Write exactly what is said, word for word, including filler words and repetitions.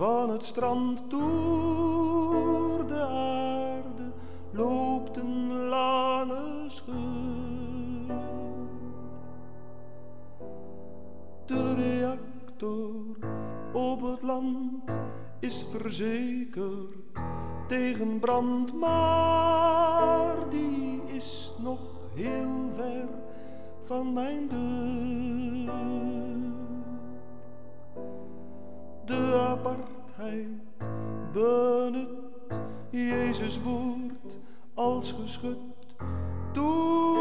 van het strand door de aarde loopt een lange scheur. De reactor op het land is verzekerd tegen brand, maar die is nog heel ver van mijn deur. De apartheid benut Jezus woord als geschut door